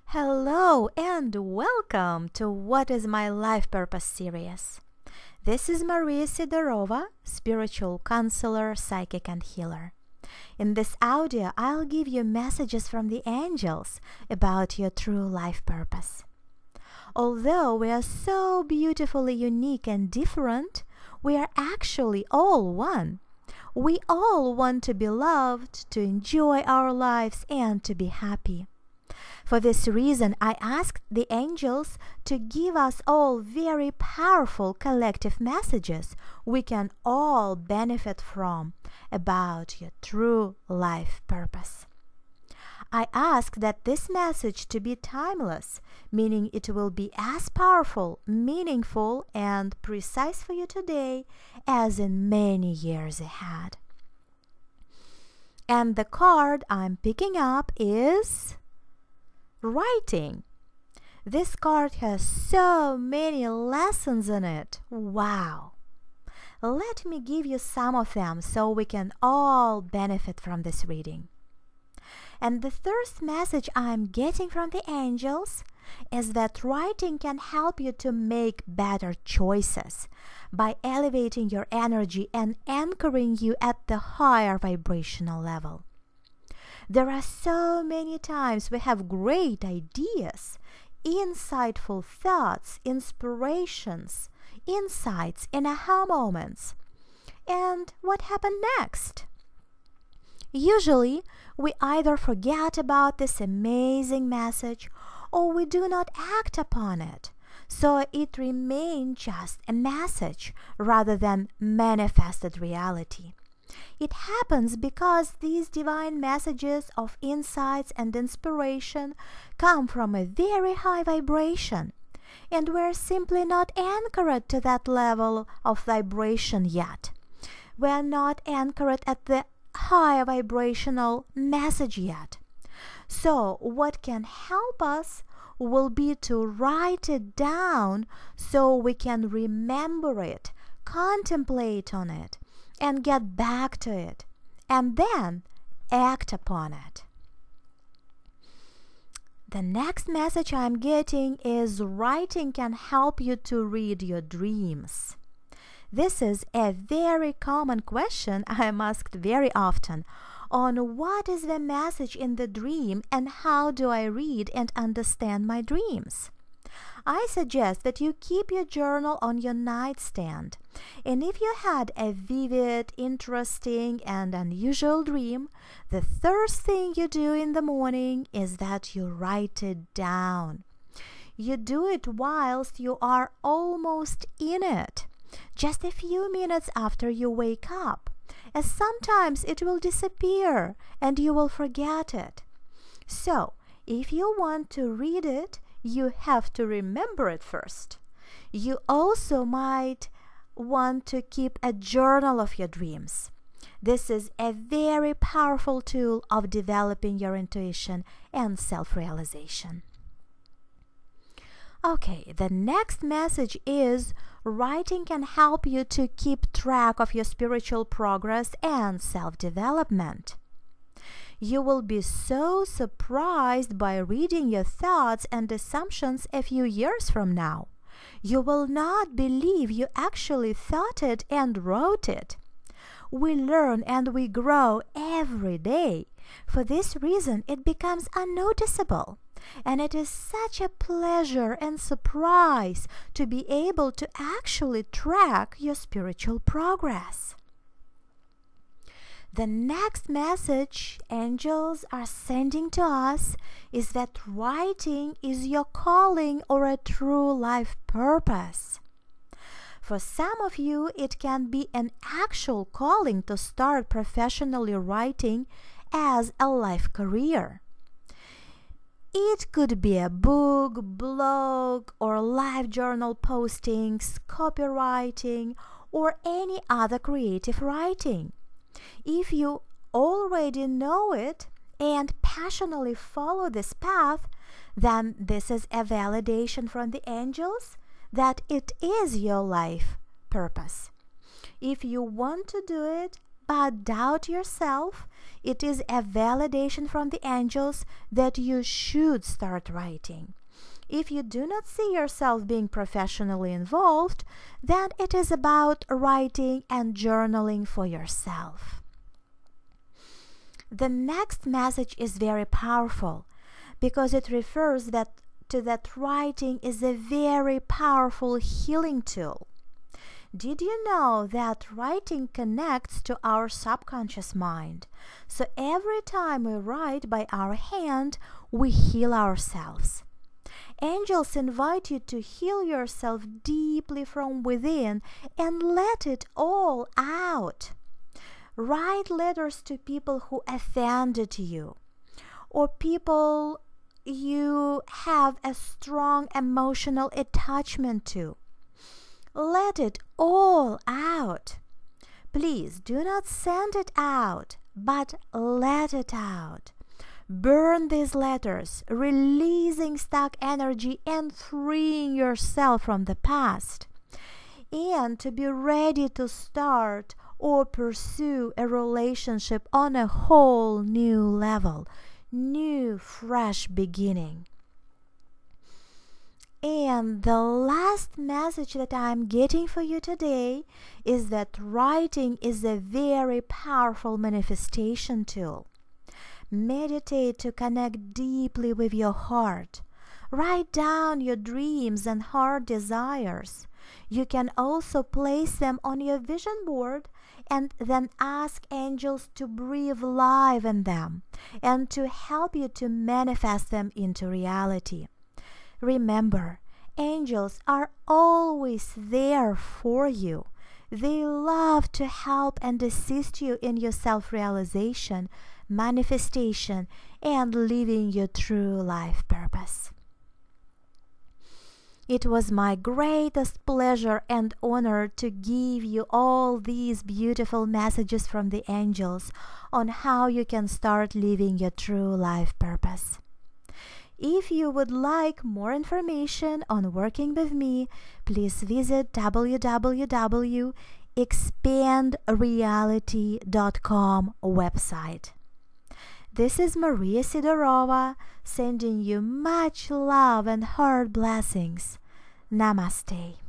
Hello and welcome to What is My Life Purpose series. This is Maria Sidorova, spiritual counselor, psychic and healer. In this audio, I'll give you messages from the angels about your true life purpose. Although we are so beautifully unique and different, we are actually all one. We all want to be loved, to enjoy our lives, and to be happy. For this reason, I asked the angels to give us all very powerful collective messages we can all benefit from about your true life purpose. I asked that this message to be timeless, meaning it will be as powerful, meaningful, and precise for you today as in many years ahead. And the card I'm picking up is writing. This card has so many lessons in it. Wow! Let me give you some of them so we can all benefit from this reading. And the first message I'm getting from the angels is that writing can help you to make better choices by elevating your energy and anchoring you at the higher vibrational level. There are so many times we have great ideas, insightful thoughts, inspirations, insights, and aha moments. And what happened next? Usually, we either forget about this amazing message or we do not act upon it. So it remains just a message rather than manifested reality. It happens because these divine messages of insights and inspiration come from a very high vibration, and we're simply not anchored to that level of vibration yet. We're not anchored at the high vibrational message yet. So what can help us will be to write it down so we can remember it, contemplate on it, and get back to it, and then act upon it. The next message I'm getting is writing can help you to read your dreams. This is a very common question I am asked very often on what is the message in the dream and how do I read and understand my dreams. I suggest that you keep your journal on your nightstand, and if you had a vivid, interesting, and unusual dream, the first thing you do in the morning is that you write it down. You do it whilst you are almost in it, just a few minutes after you wake up, as sometimes it will disappear and you will forget it. So, if you want to read it, you have to remember it first. You also might want to keep a journal of your dreams. This is a very powerful tool of developing your intuition and self-realization. Okay, the next message is writing can help you to keep track of your spiritual progress and self-development. You will be so surprised by reading your thoughts and assumptions a few years from now. You will not believe you actually thought it and wrote it. We learn and we grow every day. For this reason, it becomes unnoticeable. And it is such a pleasure and surprise to be able to actually track your spiritual progress. The next message angels are sending to us is that writing is your calling or a true life purpose. For some of you, it can be an actual calling to start professionally writing as a life career. It could be a book, blog, or live journal postings, copywriting, or any other creative writing. If you already know it and passionately follow this path, then this is a validation from the angels that it is your life purpose. If you want to do it but doubt yourself, It is a validation from the angels that you should start writing. If you do not see yourself being professionally involved, then it is about writing and journaling for yourself. The next message is very powerful because it refers to that writing is a very powerful healing tool. Did you know that writing connects to our subconscious mind? So every time we write by our hand, we heal ourselves. Angels invite you to heal yourself deeply from within and let it all out. Write letters to people who offended you or people you have a strong emotional attachment to. Let it all out. Please do not send it out, but let it out. Burn these letters, releasing stuck energy and freeing yourself from the past. And to be ready to start or pursue a relationship on a whole new level, new, fresh beginning. And the last message that I'm getting for you today is that writing is a very powerful manifestation tool. Meditate to connect deeply with your heart. Write down your dreams and heart desires. You can also place them on your vision board and then ask angels to breathe life in them and to help you to manifest them into reality. Remember, angels are always there for you. They love to help and assist you in your self-realization, manifestation, and living your true life purpose. It was my greatest pleasure and honor to give you all these beautiful messages from the angels on how you can start living your true life purpose. If you would like more information on working with me, please visit www.expandreality.com website. This is Maria Sidorova sending you much love and heart blessings. Namaste.